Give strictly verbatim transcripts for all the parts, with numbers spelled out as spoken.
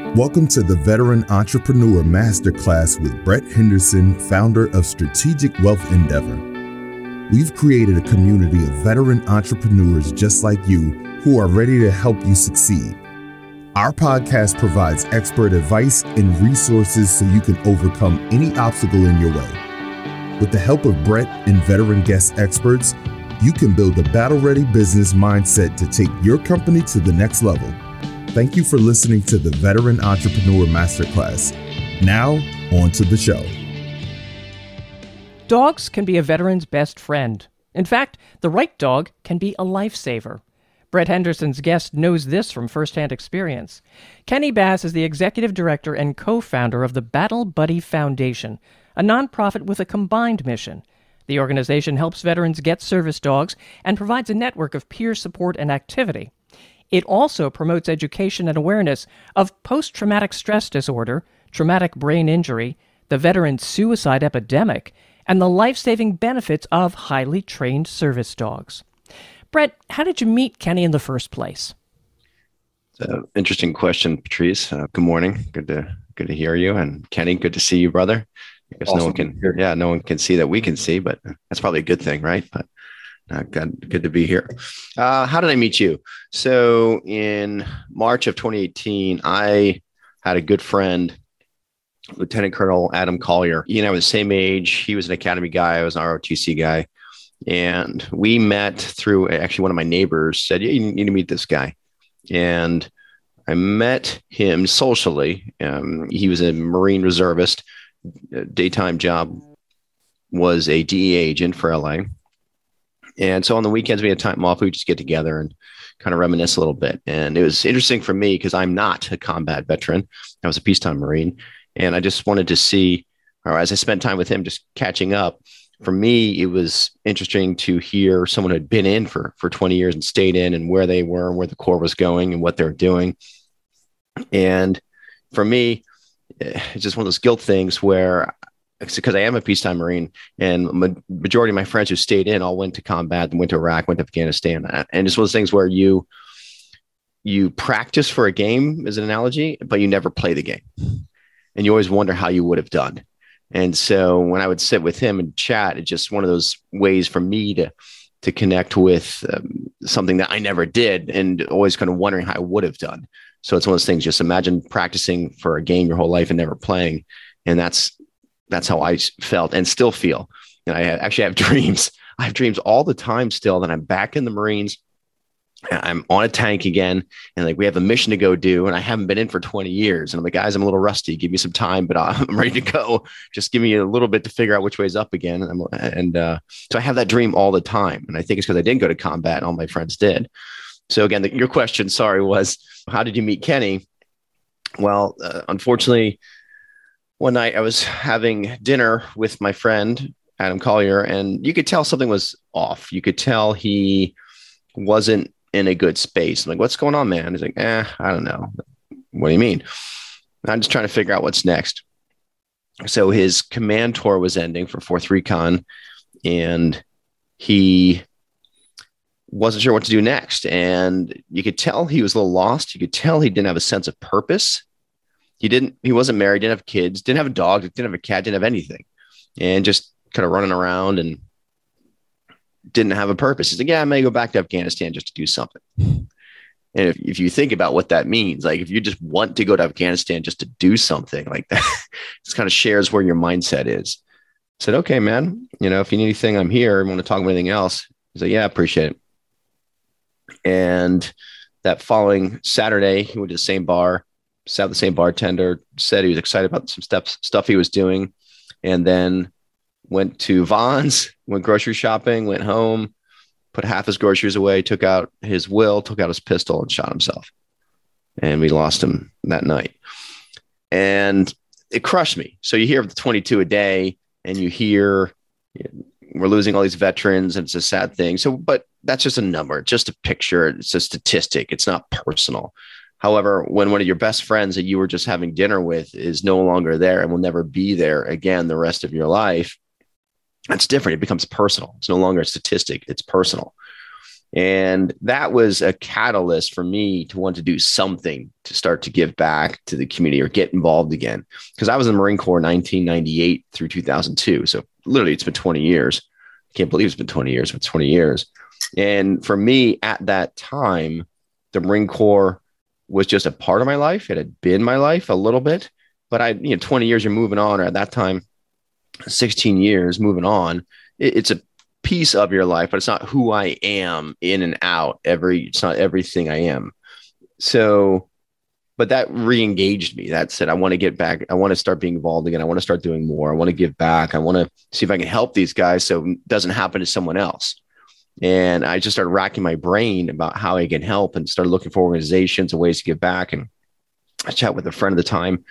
Welcome to the Veteran Entrepreneur Masterclass with Brett Henderson, founder of Strategic Wealth Endeavor. We've created a community of veteran entrepreneurs just like you who are ready to help you succeed. Our podcast provides expert advice and resources so you can overcome any obstacle in your way. With the help of Brett and veteran guest experts, you can build a battle-ready business mindset to take your company to the next level. Thank you for listening to the Veteran Entrepreneur Masterclass. Now, on to the show. Dogs can be a veteran's best friend. In fact, the right dog can be a lifesaver. Brett Henderson's guest knows this from firsthand experience. Kenny Bass is the executive director and co-founder of the Battle Buddy Foundation, a nonprofit with a combined mission. The organization helps veterans get service dogs and provides a network of peer support and activity. It also promotes education and awareness of post-traumatic stress disorder, traumatic brain injury, the veteran suicide epidemic, and the life-saving benefits of highly trained service dogs. Brett, how did you meet Kenny in the first place? It's an interesting question, Patrice. Uh, good morning. Good to good to hear you. And Kenny, good to see you, brother. I guess awesome. no one can hear. Yeah, no one can see that we can see, but that's probably a good thing, right? But Uh, good, good to be here. Uh, how did I meet you? So in March of twenty eighteen, I had a good friend, Lieutenant Colonel Adam Collier. He and I were the same age. He was an academy guy. I was an R O T C guy. And we met through actually one of my neighbors said, yeah, you need to meet this guy. And I met him socially. Um, he was a Marine reservist. Daytime job was a D E A agent for L A. And so on the weekends, we had time off. We would just get together and kind of reminisce a little bit. And it was interesting for me because I'm not a combat veteran. I was a peacetime Marine. And I just wanted to see, or as I spent time with him, just catching up. For me, it was interesting to hear someone who had been in for, for twenty years and stayed in and where they were and where the Corps was going and what they're doing. And for me, it's just one of those guilt things where because I am a peacetime Marine and ma- majority of my friends who stayed in all went to combat and went to Iraq, went to Afghanistan. And it's one of those things where you, you practice for a game as an analogy, but you never play the game. And you always wonder how you would have done. And so when I would sit with him and chat, it's just one of those ways for me to, to connect with um, something that I never did and always kind of wondering how I would have done. So it's one of those things, just imagine practicing for a game your whole life and never playing. And that's, That's how I felt and still feel. And I actually have dreams. I have dreams all the time still that I'm back in the Marines. I'm on a tank again. And like, we have a mission to go do. And I haven't been in for twenty years. And I'm like, guys, I'm a little rusty. Give me some time, but I'm ready to go. Just give me a little bit to figure out which way is up again. And, I'm, and uh, so I have that dream all the time. And I think it's because I didn't go to combat and all my friends did. So again, the, your question, sorry, was how did you meet Kenny? Well, uh, unfortunately, one night I was having dinner with my friend, Adam Collier, and you could tell something was off. You could tell he wasn't in a good space. I'm like, what's going on, man? He's like, eh, I don't know. What do you mean? I'm just trying to figure out what's next. So his command tour was ending for fourth Recon, and he wasn't sure what to do next. And you could tell he was a little lost. You could tell he didn't have a sense of purpose. He didn't, he wasn't married, didn't have kids, didn't have a dog, didn't have a cat, didn't have anything. And just kind of running around and didn't have a purpose. He's like, yeah, I may go back to Afghanistan just to do something. And if, if you think about what that means, like if you just want to go to Afghanistan just to do something like that, it kind of shares where your mindset is. I said, okay, man, you know, if you need anything, I'm here. I want to talk about anything else. He's like, yeah, I appreciate it. And that following Saturday, he went to the same bar. Sat with the same bartender, said he was excited about some steps, stuff he was doing, and then went to Vons, went grocery shopping, went home, put half his groceries away, took out his will, took out his pistol, and shot himself. And we lost him that night. And it crushed me. So you hear the twenty-two a day, and you hear you know, we're losing all these veterans, and it's a sad thing. So, but that's just a number, just a picture. It's a statistic. It's not personal. However, when one of your best friends that you were just having dinner with is no longer there and will never be there again the rest of your life, that's different. It becomes personal. It's no longer a statistic. It's personal. And that was a catalyst for me to want to do something to start to give back to the community or get involved again. Because I was in the Marine Corps nineteen ninety-eight through two thousand two. So literally it's been twenty years. I can't believe it's been twenty years, but twenty years. And for me at that time, the Marine Corps was just a part of my life. It had been my life a little bit, but I, you know, twenty years you're moving on, or at that time, sixteen years moving on. It, it's a piece of your life, but it's not who I am in and out every, it's not everything I am. So, but that re-engaged me. That said, I want to get back. I want to start being involved again. I want to start doing more. I want to give back. I want to see if I can help these guys so it doesn't happen to someone else. And I just started racking my brain about how I can help and started looking for organizations and ways to give back. And I chat with a friend at the time,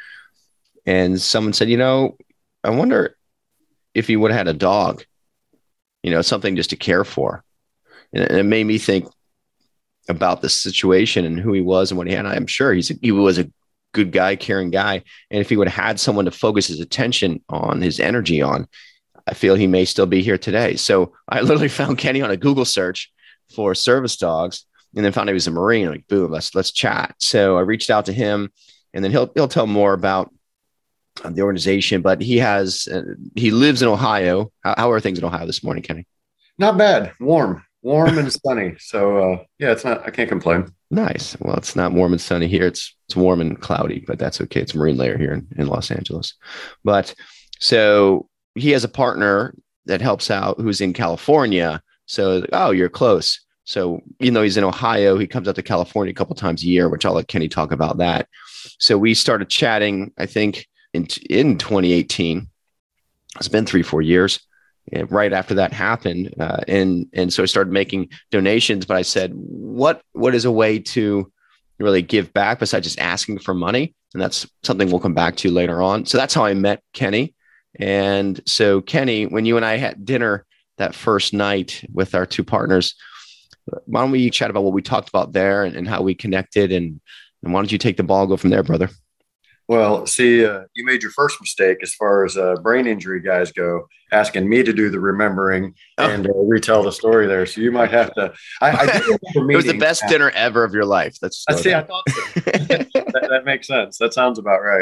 and someone said, you know, I wonder if you would have had a dog, you know, something just to care for. And it made me think about the situation and who he was and what he had. I'm sure he's a, he was a good guy, caring guy. And if he would have had someone to focus his attention on, his energy on, I feel he may still be here today. So I literally found Kenny on a Google search for service dogs, and then found he was a Marine. I'm like, boom, let's let's chat. So I reached out to him, and then he'll he'll tell more about the organization. But he has uh, he lives in Ohio. How, how are things in Ohio this morning, Kenny? Not bad. Warm, warm and sunny. So uh, yeah, it's not. I can't complain. Nice. Well, it's not warm and sunny here. It's it's warm and cloudy, but that's okay. It's a marine layer here in, in Los Angeles. But so he has a partner that helps out who's in California. So, oh, you're close. So, even though he's in Ohio, he comes out to California a couple of times a year, which I'll let Kenny talk about that. So we started chatting, I think, in, in twenty eighteen. It's been three, four years. And right after that happened. Uh, and, and so I started making donations, but I said, what, what is a way to really give back besides just asking for money? And that's something we'll come back to later on. So that's how I met Kenny. And so, Kenny, when you and I had dinner that first night with our two partners, why don't we chat about what we talked about there and, and how we connected? And, and why don't you take the ball and go from there, brother? Well, see, uh, you made your first mistake as far as uh, brain injury guys go, asking me to do the remembering oh. and uh, retell the story there. So you might have to. I, I do remember it was the best after. dinner ever of your life. That's I see. I thought so. that, that makes sense. That sounds about right.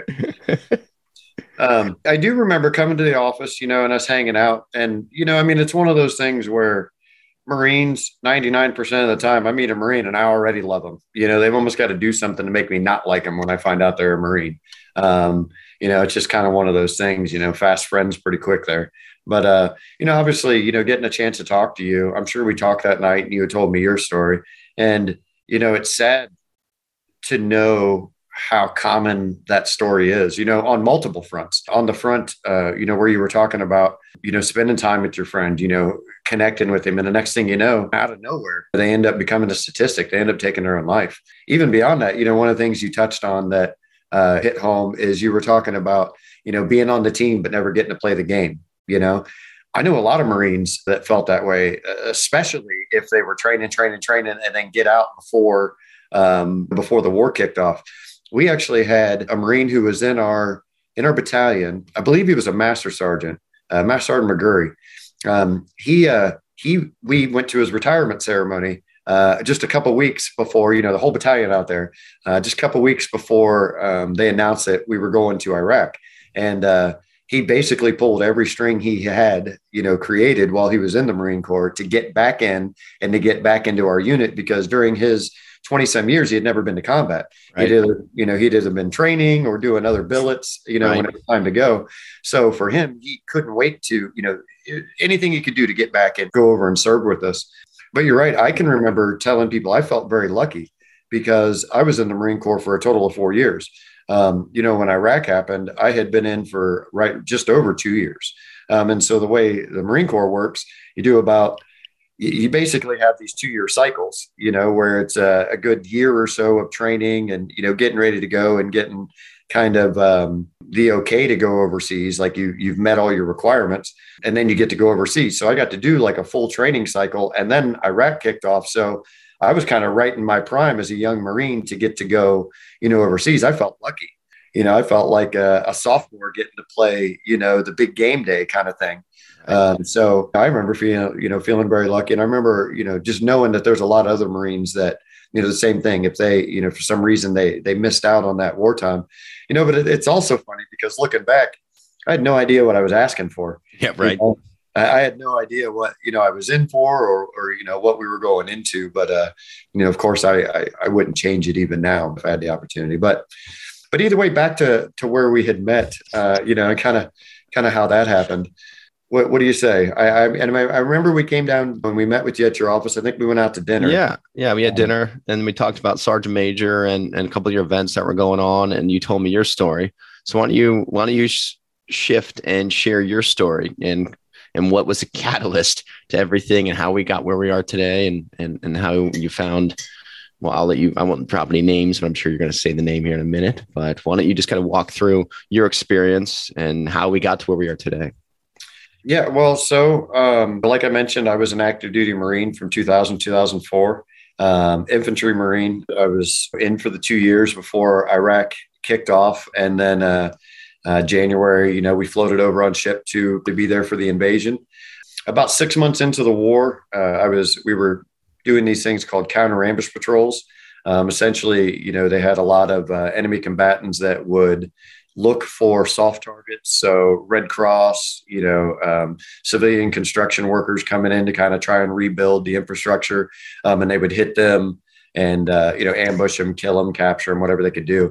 Um, I do remember coming to the office, you know, and us hanging out. And, you know, I mean, it's one of those things where Marines, ninety-nine percent of the time I meet a Marine and I already love them. You know, they've almost got to do something to make me not like them when I find out they're a Marine. Um, you know, it's just kind of one of those things, you know, fast friends pretty quick there. But, uh, you know, obviously, you know, getting a chance to talk to you, I'm sure we talked that night and you had told me your story. And, you know, it's sad to know how common that story is, you know, on multiple fronts. On the front, uh, you know, where you were talking about, you know, spending time with your friend, you know, connecting with him. And the next thing you know, out of nowhere, they end up becoming a statistic. They end up taking their own life. Even beyond that, you know, one of the things you touched on that uh, hit home is you were talking about, you know, being on the team, but never getting to play the game. You know, I know a lot of Marines that felt that way, especially if they were training, training, training, and then get out before, um, before the war kicked off. We actually had a Marine who was in our in our battalion. I believe he was a Master Sergeant, uh, Master Sergeant McGurry. Um, he uh, he we went to his retirement ceremony uh, just a couple of weeks before, you know, the whole battalion out there. Uh, just a couple of weeks before um, they announced that we were going to Iraq, and uh, he basically pulled every string he had, you know, created while he was in the Marine Corps to get back in and to get back into our unit, because during his twenty some years, he had never been to combat. Right. He'd either, you know, he'd either been training or doing other billets, you know, right. when it was time to go. So for him, he couldn't wait to, you know, anything he could do to get back and go over and serve with us. But you're right. I can remember telling people I felt very lucky because I was in the Marine Corps for a total of four years. Um, you know, when Iraq happened, I had been in for right just over two years. Um, and so the way the Marine Corps works, you do about you basically have these two-year cycles, you know, where it's a, a good year or so of training and, you know, getting ready to go and getting kind of um, the okay to go overseas. Like you, you've met all your requirements and then you get to go overseas. So I got to do like a full training cycle, and then Iraq kicked off. So I was kind of right in my prime as a young Marine to get to go, you know, overseas. I felt lucky. You know, I felt like a, a sophomore getting to play, you know, the big game day kind of thing. Um, so I remember feeling, you know, feeling very lucky. And I remember, you know, just knowing that there's a lot of other Marines that, you know, the same thing, if they, you know, for some reason they, they missed out on that wartime, you know, but it, it's also funny because looking back, I had no idea what I was asking for. Yeah. Right. You know, I, I had no idea what, you know, I was in for or, or, you know, what we were going into, but, uh, you know, of course I, I, I wouldn't change it even now if I had the opportunity, but, but either way, back to, to where we had met, uh, you know, and kind of, kind of how that happened. What, what do you say? I, I and I remember we came down when we met with you at your office. I think we went out to dinner. Yeah, yeah, we had dinner and we talked about Sergeant Major and, and a couple of your events that were going on, and you told me your story. So why don't you why don't you sh- shift and share your story and and what was the catalyst to everything and how we got where we are today and and and how you found. Well, I'll let you. I won't drop any names, but I'm sure you're going to say the name here in a minute. But why don't you just kind of walk through your experience and how we got to where we are today? Yeah, well, so um, like I mentioned, I was an active duty Marine from two thousand, two thousand four, um, infantry Marine. I was in for the two years before Iraq kicked off. And then uh, uh, January, you know, we floated over on ship to, to be there for the invasion. About six months into the war, uh, I was, we were doing these things called counter ambush patrols. Um, essentially, you know, they had a lot of uh, enemy combatants that would look for soft targets. So Red Cross, you know, um, civilian construction workers coming in to kind of try and rebuild the infrastructure. Um, and they would hit them and, uh, you know, ambush them, kill them, capture them, whatever they could do.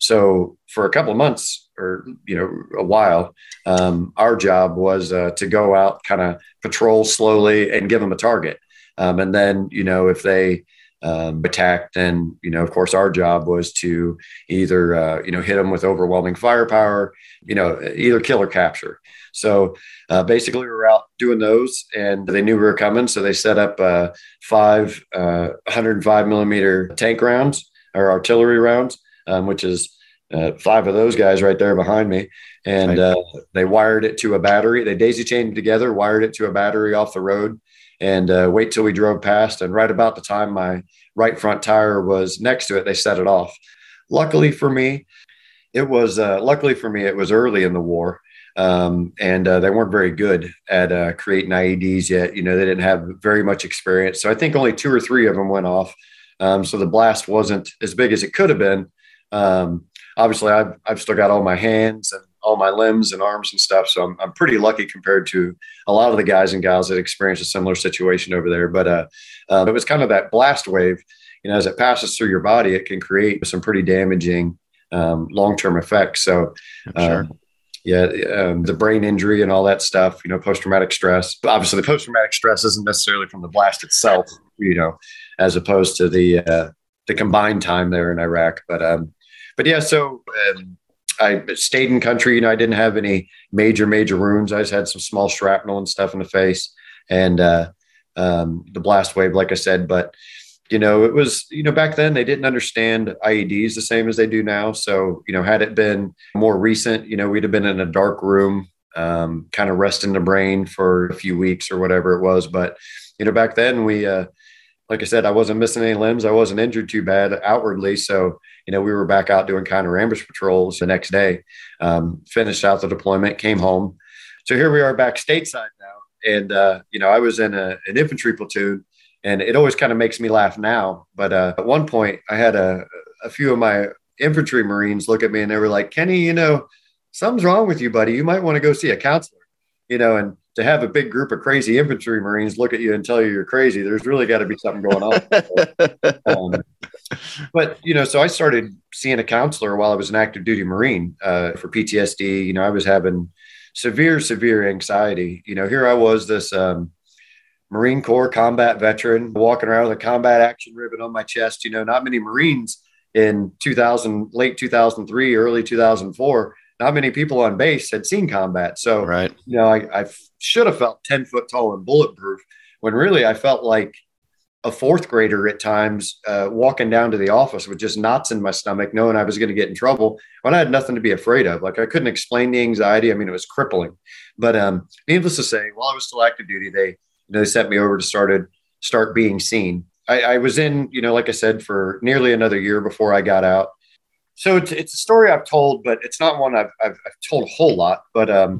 So for a couple of months or, you know, a while, um, our job was uh, to go out, kind of patrol slowly and give them a target. Um, and then, you know, if they, Um, attacked. And, you know, of course, our job was to either, uh, you know, hit them with overwhelming firepower, you know, either kill or capture. So uh, basically we were out doing those and they knew we were coming. So they set up uh, five uh, one hundred five millimeter tank rounds or artillery rounds, um, which is uh, five of those guys right there behind me. And uh, they wired it to a battery. They daisy chained together, wired it to a battery off the road. And uh, wait till we drove past. And right about the time my right front tire was next to it, they set it off. Luckily for me, it was uh, luckily for me, it was early in the war. Um, and uh, they weren't very good at uh, creating I E Ds yet. You know, they didn't have very much experience. So I think only two or three of them went off. Um, so the blast wasn't as big as it could have been. Um, obviously, I've, I've still got all my hands and all my limbs and arms and stuff. So I'm, I'm pretty lucky compared to a lot of the guys and gals that experienced a similar situation over there. But uh, uh, it was kind of that blast wave, you know, as it passes through your body, it can create some pretty damaging um, long-term effects. So uh, sure. yeah, um, the brain injury and all that stuff, you know, post-traumatic stress. Obviously the post-traumatic stress isn't necessarily from the blast itself, you know, as opposed to the, uh, the combined time there in Iraq. But, um, but yeah, so, um, I stayed in country. You know, I didn't have any major, major wounds. I just had some small shrapnel and stuff in the face and uh, um, the blast wave, like I said. But, you know, it was, you know, back then they didn't understand I E Ds the same as they do now. So, you know, had it been more recent, you know, we'd have been in a dark room, um, kind of resting the brain for a few weeks or whatever it was. But, you know, back then we, uh, like I said, I wasn't missing any limbs. I wasn't injured too bad outwardly. So, you know, we were back out doing counter ambush patrols the next day, um, finished out the deployment, came home. So here we are back stateside now. And, uh, you know, I was in a, an infantry platoon and it always kind of makes me laugh now. But uh, at one point I had a, a few of my infantry Marines look at me and they were like, Kenny, you know, something's wrong with you, buddy. You might want to go see a counselor, you know, and to have a big group of crazy infantry Marines look at you and tell you you're crazy, there's really got to be something going on. um, but, you know, so I started seeing a counselor while I was an active duty Marine uh, for P T S D. You know, I was having severe, severe anxiety. You know, here I was, this um, Marine Corps combat veteran walking around with a combat action ribbon on my chest. You know, not many Marines in two thousand, late two thousand three, early two thousand four, not many people on base had seen combat. So, right. you know, I, I should have felt ten foot tall and bulletproof when really I felt like a fourth grader at times, uh, walking down to the office with just knots in my stomach, knowing I was going to get in trouble when I had nothing to be afraid of. Like I couldn't explain the anxiety. I mean, it was crippling, but um, needless to say, while I was still active duty, they, you know, they sent me over to started start being seen. I, I was in, you know, like I said, for nearly another year before I got out. So it's, it's a story I've told, but it's not one I've, I've, I've told a whole lot. But, um,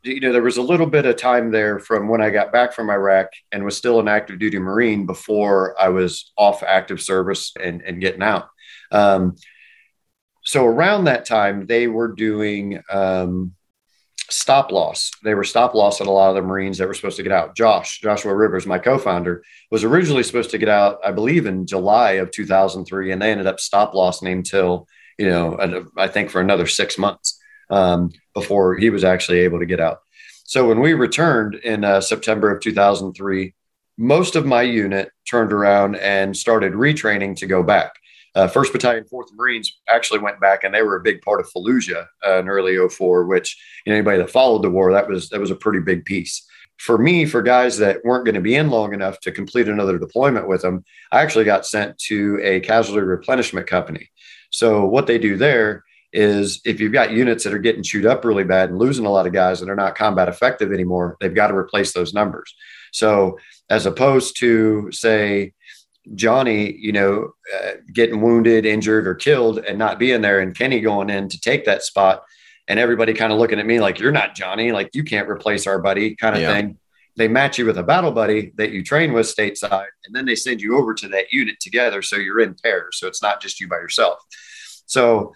you know, there was a little bit of time there from when I got back from Iraq and was still an active duty Marine before I was off active service and, and getting out. Um, so around that time, they were doing um, stop loss. They were stop loss at a lot of the Marines that were supposed to get out. Josh, Joshua Rivers, my co-founder, was originally supposed to get out, I believe, in July of two thousand three, and they ended up stop lossing him till, you know, I think for another six months um, before he was actually able to get out. So when we returned in uh, September of two thousand three, most of my unit turned around and started retraining to go back. Uh, First Battalion, Fourth Marines actually went back, and they were a big part of Fallujah uh, in early oh four, which, you know, anybody that followed the war, that was that was a pretty big piece. For me, for guys that weren't going to be in long enough to complete another deployment with them, I actually got sent to a casualty replenishment company. So what they do there is if you've got units that are getting chewed up really bad and losing a lot of guys that are not combat effective anymore, they've got to replace those numbers. So as opposed to, say, Johnny, you know, uh, getting wounded, injured, or killed and not being there, and Kenny going in to take that spot, and everybody kind of looking at me like, you're not Johnny, like you can't replace our buddy kind of yeah. thing. They match you with a battle buddy that you train with stateside, and then they send you over to that unit together. So you're in pairs. So it's not just you by yourself. So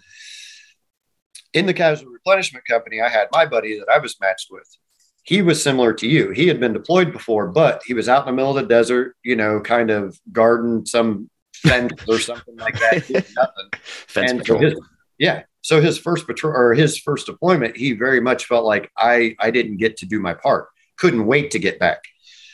in the casualty replenishment company, I had my buddy that I was matched with. He was similar to you. He had been deployed before, but he was out in the middle of the desert, you know, kind of guarding some fence or something like that. Nothing. Fence and patrol. So his, yeah. So his first patrol or his first deployment, he very much felt like I, I didn't get to do my part. Couldn't wait to get back.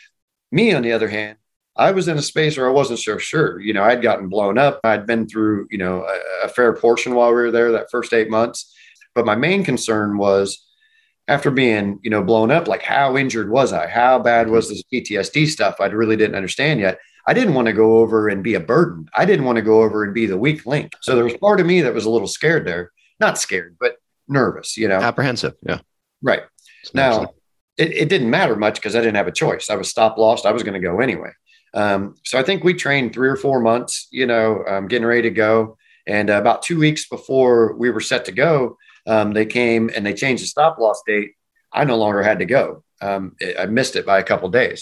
Me, on the other hand, I was in a space where I wasn't so sure. You know, I'd gotten blown up. I'd been through, you know, a, a fair portion while we were there that first eight months. But my main concern was, after being, you know, blown up, like how injured was I? How bad was this P T S D stuff? I really didn't understand yet. I didn't want to go over and be a burden. I didn't want to go over and be the weak link. So there was part of me that was a little scared there. Not scared, but nervous, you know. Apprehensive, yeah. Right. Now, it, it didn't matter much because I didn't have a choice. I was stop lost. I was going to go anyway. Um, so I think we trained three or four months, you know, um, getting ready to go. And uh, about two weeks before we were set to go, Um, they came and they changed the stop loss date. I no longer had to go. Um, I missed it by a couple of days.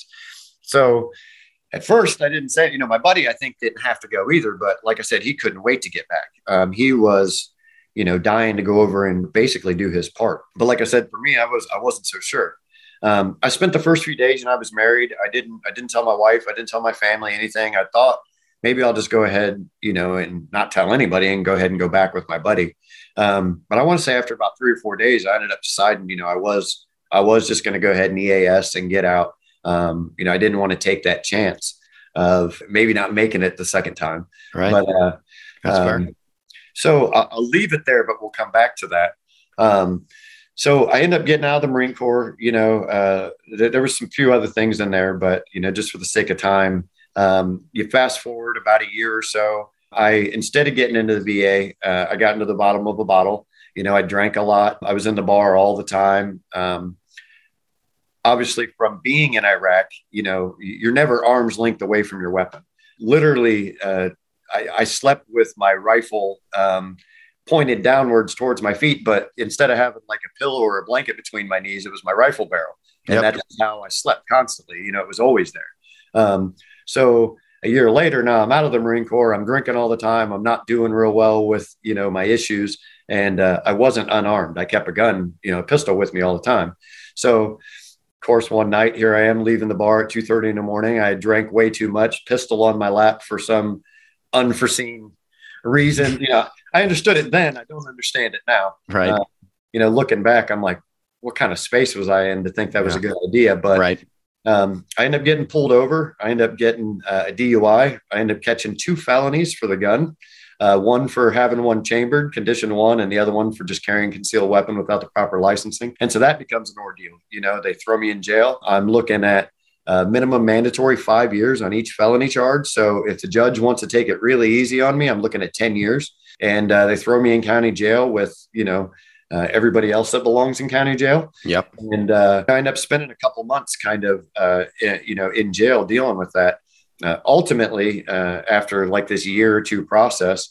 So at first I didn't say, you know, my buddy, I think didn't have to go either, but like I said, he couldn't wait to get back. Um, he was, you know, dying to go over and basically do his part. But like I said, for me, I was, I wasn't so sure. Um, I spent the first few days and I was married. I didn't, I didn't tell my wife, I didn't tell my family anything. I thought maybe I'll just go ahead, you know, and not tell anybody and go ahead and go back with my buddy. Um, but I want to say after about three or four days, I ended up deciding, you know, I was, I was just going to go ahead and E A S and get out. Um, you know, I didn't want to take that chance of maybe not making it the second time. Right. But, uh, That's um, fair. So I'll, I'll leave it there, but we'll come back to that. Um, so I ended up getting out of the Marine Corps. You know, uh, th- there was some few other things in there, but, you know, just for the sake of time, um, you fast forward about a year or so. I, instead of getting into the V A, uh, I got into the bottom of a bottle. You know, I drank a lot. I was in the bar all the time. Um, obviously from being in Iraq, you know, you're never arm's length away from your weapon. Literally, uh, I, I slept with my rifle, um, pointed downwards towards my feet, but instead of having like a pillow or a blanket between my knees, it was my rifle barrel. And yep. That's how I slept constantly. You know, it was always there. Um, so a year later, now I'm out of the Marine Corps. I'm drinking all the time. I'm not doing real well with, you know, my issues. And uh, I wasn't unarmed. I kept a gun, you know, a pistol with me all the time. So, of course, one night here I am leaving the bar at two thirty in the morning. I drank way too much, pistol on my lap for some unforeseen reason. You know, I understood it then. I don't understand it now. Right. Uh, you know, looking back, I'm like, what kind of space was I in to think that was yeah. a good idea? But right. Um, I ended up getting pulled over. I ended up getting uh, a D U I. I ended up catching two felonies for the gun, uh, one for having one chambered, condition one, and the other one for just carrying a concealed weapon without the proper licensing. And so that becomes an ordeal. You know, they throw me in jail. I'm looking at uh, minimum mandatory five years on each felony charge. So if the judge wants to take it really easy on me, I'm looking at ten years. And uh, they throw me in county jail with, you know, Uh, everybody else that belongs in county jail. Yep. And uh, I ended up spending a couple months kind of, uh, in, you know, in jail dealing with that. Uh, ultimately, uh, after like this year or two process,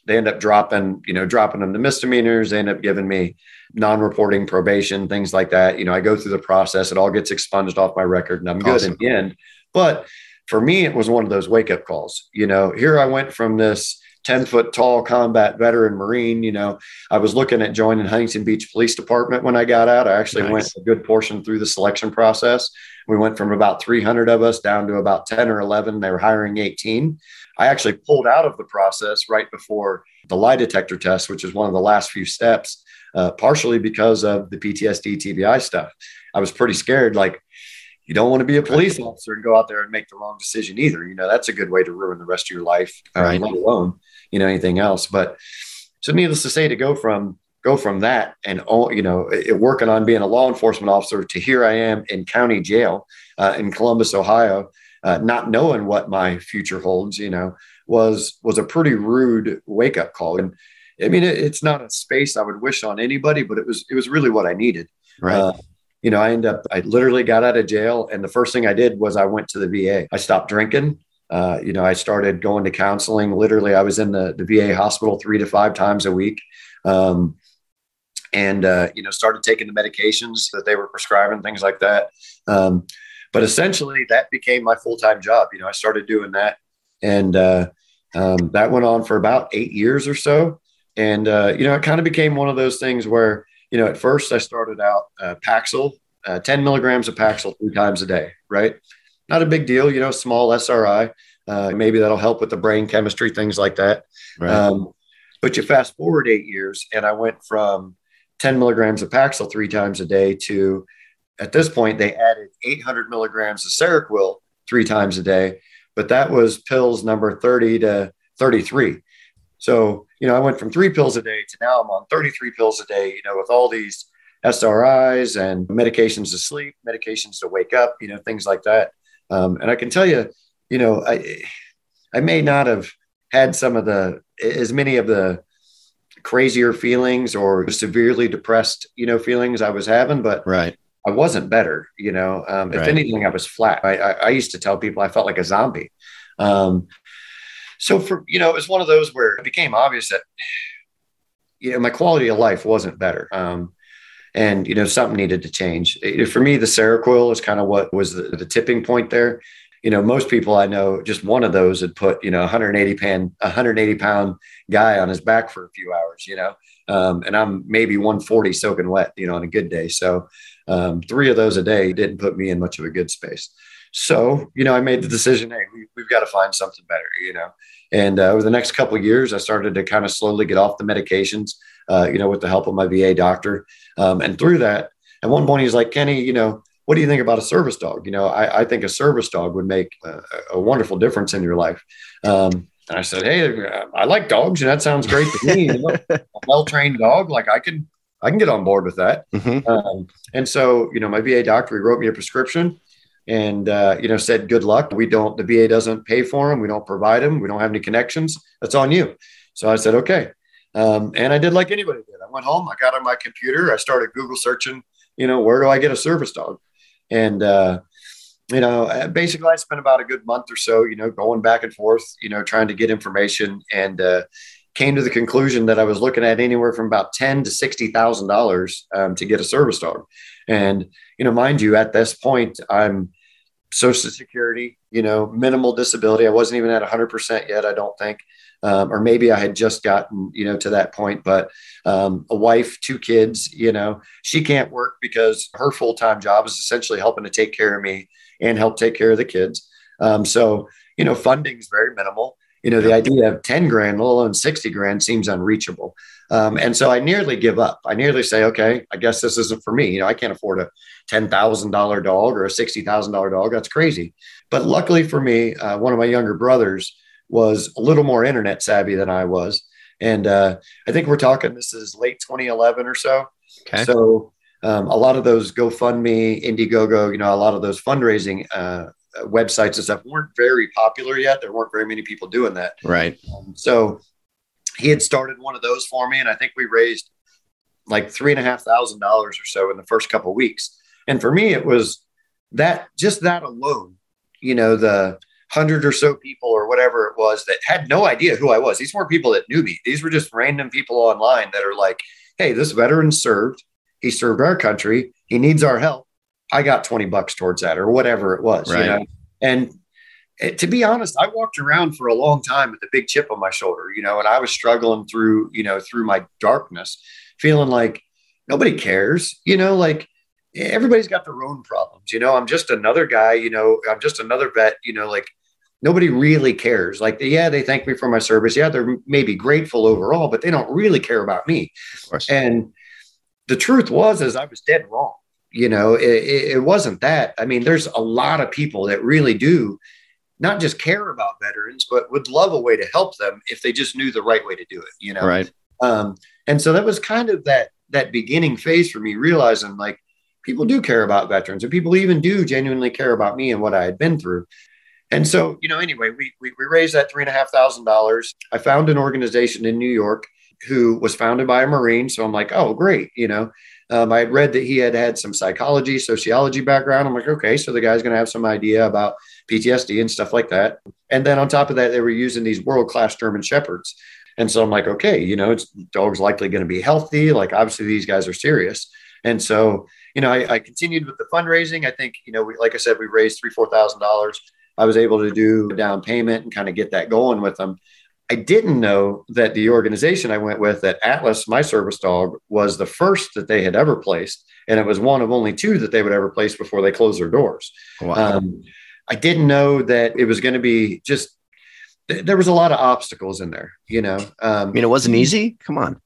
they end up dropping, you know, dropping them the misdemeanors. They end up giving me non-reporting probation, things like that. You know, I go through the process. It all gets expunged off my record and I'm good awesome. in the end. But for me, it was one of those wake-up calls. You know, here I went from this ten foot tall combat veteran Marine. You know, I was looking at joining Huntington Beach Police Department when I got out. I actually nice. went a good portion through the selection process. We went from about three hundred of us down to about ten or eleven. They were hiring eighteen. I actually pulled out of the process right before the lie detector test, which is one of the last few steps, uh, partially because of the P T S D, T B I stuff. I was pretty scared. Like, you don't want to be a police officer and go out there and make the wrong decision either. You know, that's a good way to ruin the rest of your life, right. uh, let alone, you know, anything else. But so needless to say, to go from go from that and, you know, it, working on being a law enforcement officer to here I am in county jail uh, in Columbus, Ohio, uh, not knowing what my future holds, you know, was was a pretty rude wake up call. And I mean, it, it's not a space I would wish on anybody, but it was it was really what I needed. Right. Uh, you know, I ended up, I literally got out of jail. And the first thing I did was I went to the V A. I stopped drinking. Uh, you know, I started going to counseling. Literally, I was in the, the V A hospital three to five times a week. Um, and, uh, you know, started taking the medications that they were prescribing, things like that. Um, but essentially, that became my full-time job. You know, I started doing that. And uh, um, that went on for about eight years or so. And, uh, you know, it kind of became one of those things where, you know, at first I started out uh, Paxil, uh, ten milligrams of Paxil three times a day, right? Not a big deal, you know, small S R I. Uh, maybe that'll help with the brain chemistry, things like that. Right. Um, but you fast forward eight years and I went from ten milligrams of Paxil three times a day to, at this point, they added eight hundred milligrams of Seroquel three times a day. But that was pills number thirty to thirty-three. So, you know, I went from three pills a day to now I'm on thirty-three pills a day, you know, with all these S R Is and medications to sleep, medications to wake up, you know, things like that. Um, and I can tell you, you know, I, I may not have had some of the, as many of the crazier feelings or severely depressed, you know, feelings I was having, but right. I wasn't better, you know, um, if right. anything, I was flat. I, I, I used to tell people I felt like a zombie. Um, so for, you know, it was one of those where it became obvious that, you know, my quality of life wasn't better. Um, and, you know, something needed to change. It, for me, the Seroquel is kind of what was the, the tipping point there. You know, most people I know, just one of those had put, you know, one hundred eighty pound, one hundred eighty pound guy on his back for a few hours, you know, um, and I'm maybe one forty soaking wet, you know, on a good day. So um, three of those a day didn't put me in much of a good space. So, you know, I made the decision, hey, we, we've got to find something better, you know. And uh, over the next couple of years, I started to kind of slowly get off the medications, uh, you know, with the help of my V A doctor. Um, and through that, at one point, he's like, Kenny, you know, what do you think about a service dog? You know, I, I think a service dog would make a, a wonderful difference in your life. Um, and I said, hey, I like dogs, and that sounds great to me. You know, a well-trained dog, like I can, I can get on board with that. Mm-hmm. Um, and so, you know, my V A doctor, he wrote me a prescription. And, uh, you know, said, good luck. We don't, the V A doesn't pay for them. We don't provide them. We don't have any connections. That's on you. So I said, okay. Um, and I did like anybody did. I went home, I got on my computer. I started Google searching, you know, where do I get a service dog? And, uh, you know, basically I spent about a good month or so, you know, going back and forth, you know, trying to get information, and, uh, came to the conclusion that I was looking at anywhere from about ten to sixty thousand dollars um, to get a service dog. And, you know, mind you, at this point, I'm Social Security, you know, minimal disability. I wasn't even at one hundred percent yet, I don't think. Um, or maybe I had just gotten, you know, to that point. But um, a wife, two kids, you know, she can't work because her full-time job is essentially helping to take care of me and help take care of the kids. Um, so, you know, funding is very minimal. You know, the idea of ten grand, let alone sixty grand, seems unreachable. Um, and so I nearly give up. I nearly say, okay, I guess this isn't for me. You know, I can't afford a ten thousand dollars dog or a sixty thousand dollars dog. That's crazy. But luckily for me, uh, one of my younger brothers was a little more internet savvy than I was. And uh, I think we're talking, this is late twenty eleven or so. Okay. So um, a lot of those GoFundMe, Indiegogo, you know, a lot of those fundraising uh websites and stuff weren't very popular yet. There weren't very many people doing that. Right. Um, so he had started one of those for me. And I think we raised like three and a half thousand dollars or so in the first couple of weeks. And for me, it was that, just that alone, you know, the, hundred or so people or whatever it was that had no idea who I was. These weren't people that knew me. These were just random people online that are like, hey, this veteran served. He served our country. He needs our help. I got twenty bucks towards that or whatever it was. Right. You know? And to be honest, I walked around for a long time with a big chip on my shoulder, you know, and I was struggling through, you know, through my darkness, feeling like nobody cares, you know, like everybody's got their own problems. You know, I'm just another guy, you know, I'm just another vet, you know, like nobody really cares. Like, yeah, they thank me for my service. Yeah, they're maybe grateful overall, but they don't really care about me. Of course. And the truth was, is I was dead wrong. You know, it, it wasn't that. I mean, there's a lot of people that really do not just care about veterans, but would love a way to help them if they just knew the right way to do it, you know? Right. Um, and so that was kind of that, that beginning phase for me, realizing like people do care about veterans and people even do genuinely care about me and what I had been through. And so, you know, anyway, we, we, we raised that three and a half thousand dollars. I found an organization in New York who was founded by a Marine. So I'm like, oh, great. You know, um, I had read that he had had some psychology, sociology background. I'm like, okay, so the guy's going to have some idea about P T S D and stuff like that. And then on top of that, they were using these world-class German Shepherds. And so I'm like, okay, you know, it's dog's likely going to be healthy. Like, obviously these guys are serious. And so, you know, I, I continued with the fundraising. I think, you know, we, like I said, we raised three, four thousand dollars. I was able to do a down payment and kind of get that going with them. I didn't know that the organization I went with, that Atlas, my service dog, was the first that they had ever placed. And it was one of only two that they would ever place before they closed their doors. Wow. Um, I didn't know that it was going to be just, there was a lot of obstacles in there, you know. Um, I mean, it wasn't easy. Come on.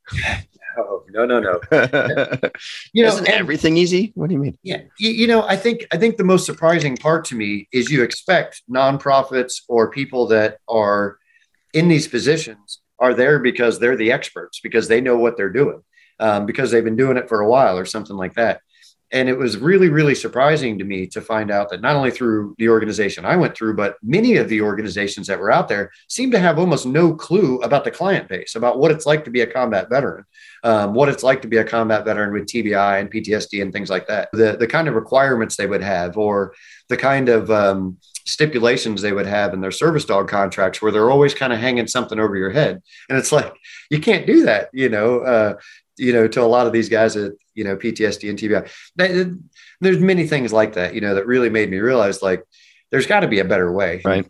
No, no, no, no. You know, isn't everything easy? What do you mean? Yeah. You, you know, I think, I think the most surprising part to me is you expect nonprofits or people that are in these positions are there because they're the experts, because they know what they're doing, um, because they've been doing it for a while or something like that. And it was really, really surprising to me to find out that not only through the organization I went through, but many of the organizations that were out there seemed to have almost no clue about the client base, about what it's like to be a combat veteran, um, what it's like to be a combat veteran with T B I and P T S D and things like that, the, the kind of requirements they would have, or the kind of um, stipulations they would have in their service dog contracts, where they're always kind of hanging something over your head. And it's like, you can't do that, you know, uh, you know, to a lot of these guys that, you know, P T S D and T B I. There's many things like that, you know, that really made me realize, like, there's got to be a better way. Right.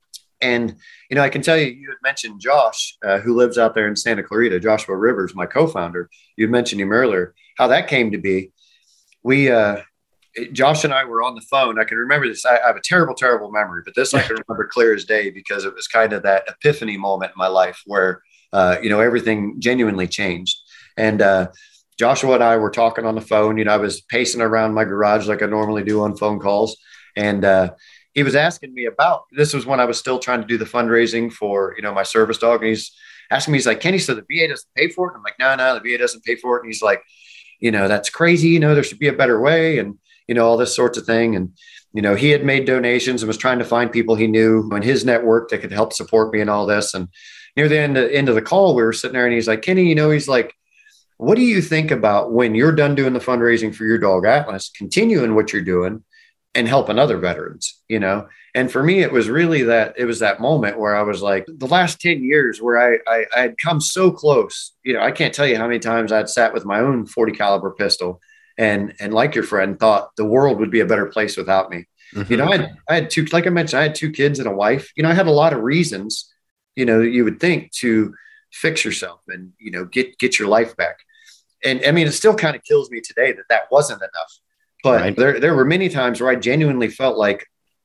And, you know, I can tell you, you had mentioned Josh, uh, who lives out there in Santa Clarita, Joshua Rivers, my co-founder. You had mentioned him earlier, how that came to be. We, uh, Josh and I were on the phone. I can remember this. I, I have a terrible, terrible memory, but this I can remember clear as day, because it was kind of that epiphany moment in my life where, uh, you know, everything genuinely changed. And uh, Joshua and I were talking on the phone. You know, I was pacing around my garage like I normally do on phone calls. And uh, he was asking me about, this was when I was still trying to do the fundraising for, you know, my service dog. And he's asking me, he's like, Kenny, so the V A doesn't pay for it? And I'm like, no, no, the V A doesn't pay for it. And he's like, you know, that's crazy. You know, there should be a better way. And, you know, all this sorts of thing. And, you know, he had made donations and was trying to find people he knew in his network that could help support me and all this. And near the end, end of the call, we were sitting there and he's like, Kenny, you know, he's like, what do you think about when you're done doing the fundraising for your dog Atlas, continuing what you're doing and helping other veterans, you know? And for me, it was really that, it was that moment where I was like, the last ten years where I, I, I had come so close, you know, I can't tell you how many times I'd sat with my own forty caliber pistol and, and like your friend, thought the world would be a better place without me. Mm-hmm. You know, I had, I had two, like I mentioned, I had two kids and a wife. You know, I had a lot of reasons, you know, you would think to fix yourself and, you know, get, get your life back. And I mean, it still kind of kills me today that that wasn't enough. But right. there, there were many times where I genuinely felt like,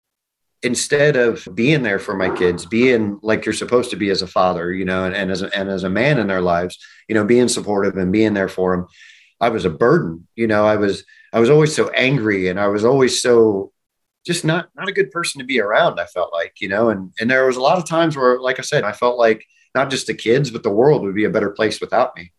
instead of being there for my kids, being like you're supposed to be as a father, you know, and, and as a, and as a man in their lives, you know, being supportive and being there for them, I was a burden. You know, I was, I was always so angry, and I was always so just not, not a good person to be around. I felt like, you know, and, and there was a lot of times where, like I said, I felt like not just the kids, but the world would be a better place without me.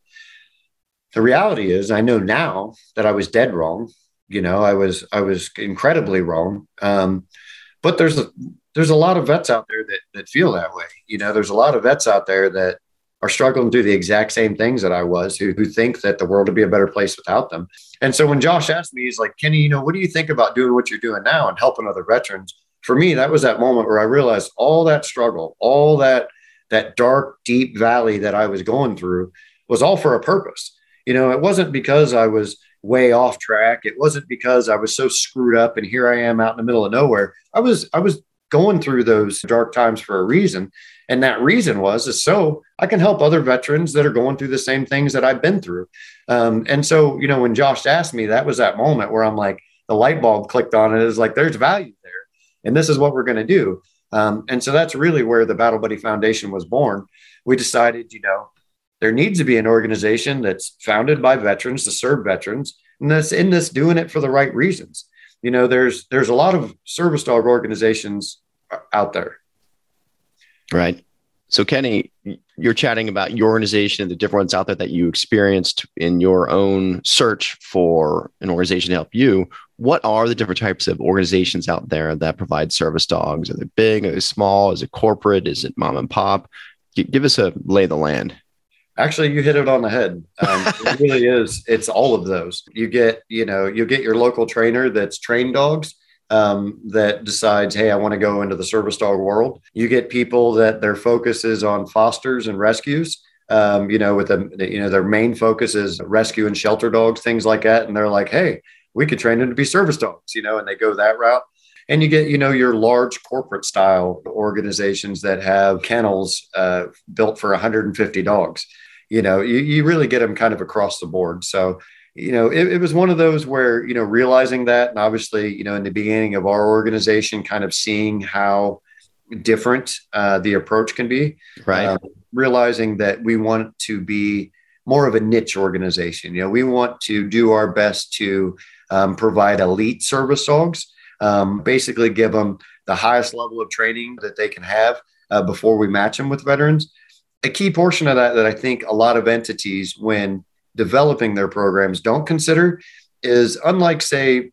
The reality is, I know now that I was dead wrong. You know, I was, I was incredibly wrong. Um, but there's a, there's a lot of vets out there that, that feel that way. You know, there's a lot of vets out there that are struggling through the exact same things that I was, who, who think that the world would be a better place without them. And so when Josh asked me, he's like, Kenny, you know, what do you think about doing what you're doing now and helping other veterans? for me, that was that moment where I realized all that struggle, all that, that dark, deep valley that I was going through was all for a purpose. You know, it wasn't because I was way off track. It wasn't because I was so screwed up and here I am out in the middle of nowhere. I was, I was going through those dark times for a reason. And that reason was, is so I can help other veterans that are going through the same things that I've been through. Um, and so, you know, when Josh asked me, that was that moment where I'm like, the light bulb clicked on it. Is like, there's value there. And this is what we're going to do. Um, and so that's really where the Battle Buddy Foundation was born. We decided, you know, there needs to be an organization that's founded by veterans to serve veterans, and that's in this doing it for the right reasons. You know, there's there's a lot of service dog organizations out there. Right. So, Kenny, you're chatting about your organization and the different ones out there that you experienced in your own search for an organization to help you. What are the different types of organizations out there that provide service dogs? Are they big? Are they small? Is it corporate? Is it mom and pop? Give us a lay of the land. Actually, you hit it on the head. Um, it really is. It's all of those. You get, you know, you get your local trainer that's trained dogs. Um, that decides, hey, I want to go into the service dog world. You get people that their focus is on fosters and rescues, um, you know, with a, you know, their main focus is rescue and shelter dogs, things like that. And they're like, hey, we could train them to be service dogs, you know, and they go that route. And you get, you know, your large corporate style organizations that have kennels uh, built for one hundred fifty dogs. You know, you, you really get them kind of across the board. So, you know, it, it was one of those where, you know, realizing that, and obviously, you know, in the beginning of our organization, kind of seeing how different uh, the approach can be, right? Uh, realizing that we want to be more of a niche organization. You know, we want to do our best to um, provide elite service dogs, um, basically give them the highest level of training that they can have uh, before we match them with veterans. A key portion of that that I think a lot of entities, when developing their programs, don't consider is, unlike say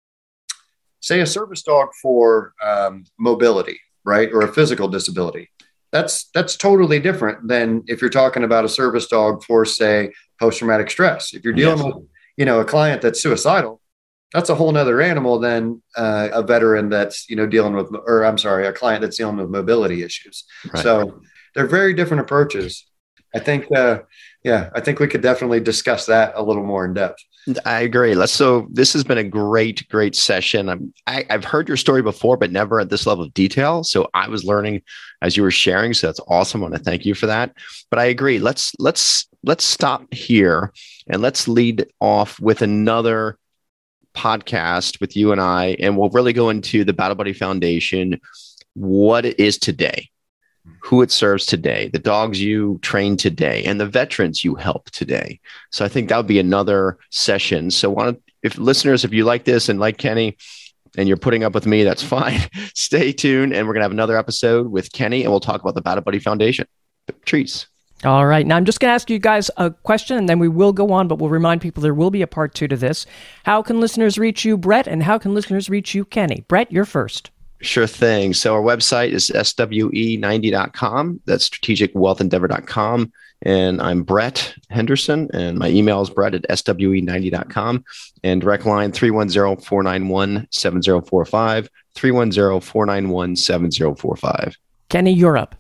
say a service dog for um, mobility, right, or a physical disability. That's that's totally different than if you're talking about a service dog for, say, post-traumatic stress. If you're dealing yes. with, you know, a client that's suicidal, that's a whole nother animal than uh, a veteran that's, you know, dealing with, or I'm sorry, a client that's dealing with mobility issues. Right. So they're very different approaches. I think, uh, yeah, I think we could definitely discuss that a little more in depth. I agree. Let's. So this has been a great, great session. I'm, I, I've heard your story before, but never at this level of detail. So I was learning as you were sharing. So that's awesome. I want to thank you for that. But I agree. Let's let's let's stop here and let's lead off with another podcast with you and I, and we'll really go into the Battle Buddy Foundation, what it is today, who it serves today, the dogs you train today, and the veterans you help today. So I think that would be another session. So want to, if listeners, if you like this and like Kenny and you're putting up with me, that's fine. Stay tuned. And we're going to have another episode with Kenny and we'll talk about the Battle Buddy Foundation. Patrice. All right. Now I'm just going to ask you guys a question and then we will go on, but we'll remind people there will be a part two to this. How can listeners reach you, Brett? And how can listeners reach you, Kenny? Brett, you're first. Sure thing. So our website is S W E ninety dot com. That's strategic wealth endeavor dot com. And I'm Brett Henderson, and my email is brett at S W E ninety dot com. And direct line three one zero, four nine one, seven zero four five, three one zero, four nine one, seven zero four five. Kenny, you're up.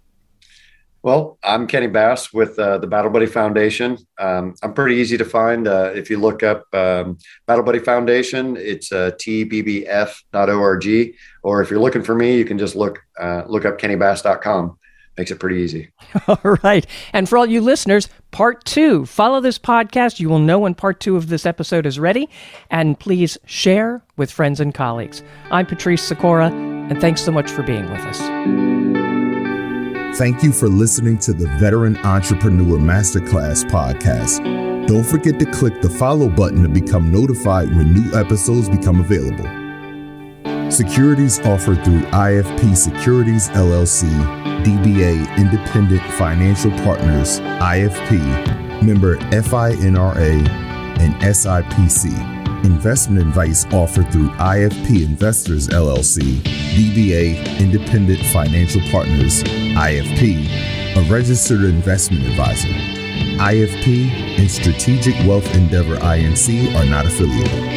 Well, I'm Kenny Bass with uh, the Battle Buddy Foundation. Um, I'm pretty easy to find. Uh, if you look up um, Battle Buddy Foundation, it's uh, T B B F dot org. Or if you're looking for me, you can just look uh, look up kenny bass dot com. Makes it pretty easy. All right. And for all you listeners, part two. Follow this podcast. You will know when part two of this episode is ready. And please share with friends and colleagues. I'm Patrice Sikora, and thanks so much for being with us. Thank you for listening to the Veteran Entrepreneur Masterclass podcast. Don't forget to click the follow button to become notified when new episodes become available. Securities offered through I F P Securities, L L C, D B A Independent Financial Partners, I F P, member F I N R A, and S I P C. Investment advice offered through I F P Investors, L L C, D B A Independent Financial Partners, I F P, a registered investment advisor. I F P and Strategic Wealth Endeavor, I N C are not affiliated.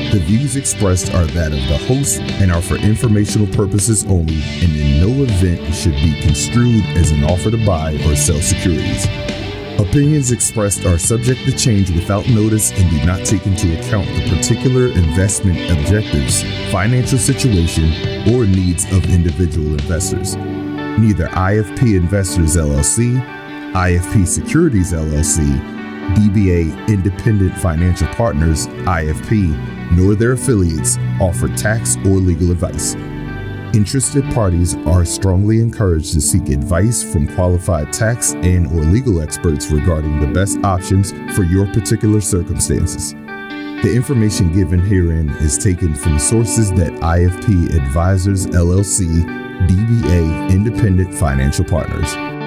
The views expressed are that of the host and are for informational purposes only, and in no event should be construed as an offer to buy or sell securities. Opinions expressed are subject to change without notice and do not take into account the particular investment objectives, financial situation, or needs of individual investors. Neither I F P Investors L L C, I F P Securities L L C, D B A Independent Financial Partners, I F P, nor their affiliates offer tax or legal advice. Interested parties are strongly encouraged to seek advice from qualified tax and or legal experts regarding the best options for your particular circumstances. The information given herein is taken from sources that I F P Advisors L L C, D B A Independent Financial Partners.